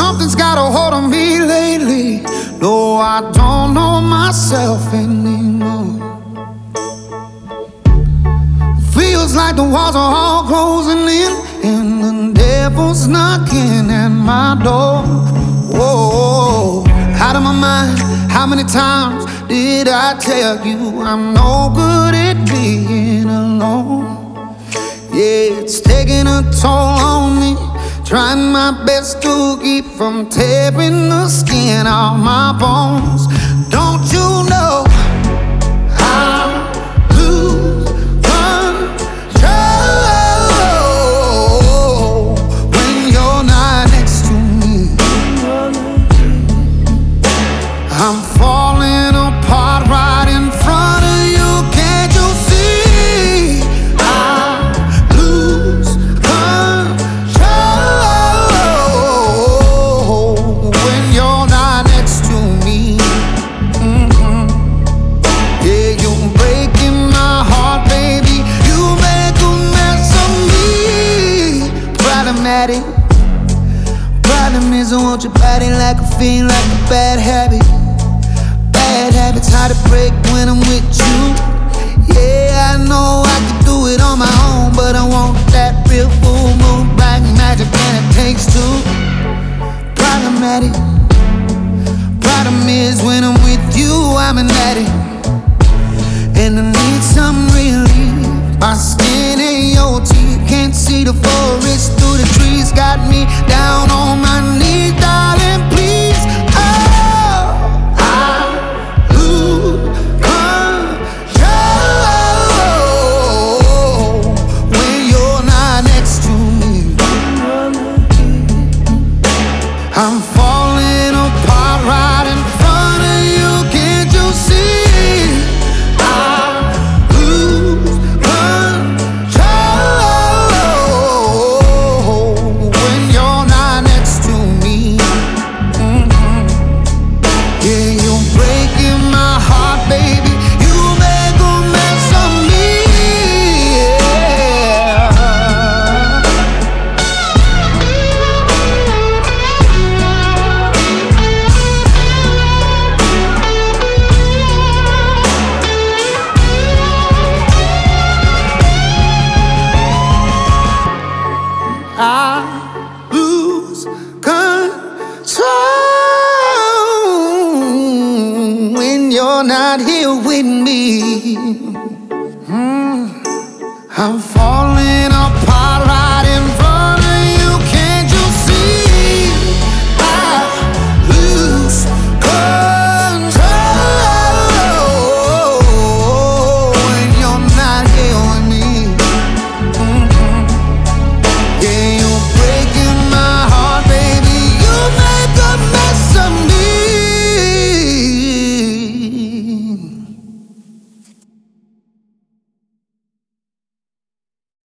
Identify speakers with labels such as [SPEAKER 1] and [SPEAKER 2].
[SPEAKER 1] Something's got a hold on me lately. No, I don't know myself anymore. Feels like the walls are all closing in, and the devil's knocking at my door. Whoa, out of my mind. How many times did I tell you I'm no good at being alone? Yeah, it's taking a toll on me. Trying my best to keep from tearing the skin off my bones. Don't you know I lose control when you're not next to me? I'm falling apart right in front of you. Can't you see? I lose control when you're not next to me. Yeah, you're breaking my heart, baby. You make a mess of me. Problematic. Problem is I want your body like a fiend, like a bad habit. Bad habits hard to break when I'm with you. Yeah, I know I can do it on my own, but I want that real full moon black magic, and it takes two. Problematic. Problem is when I'm with you, I'm an addict, and I need some relief. My skin and your teeth can't see the forest through the trees. Got me down on my knees, darling, please. I'm falling apart right in front of you. Can't you see? I lose control when you're not next to me. Yeah, you're breaking my heart, baby. You make a mess of me. I lose control when you're not here with me. I'm falling apart.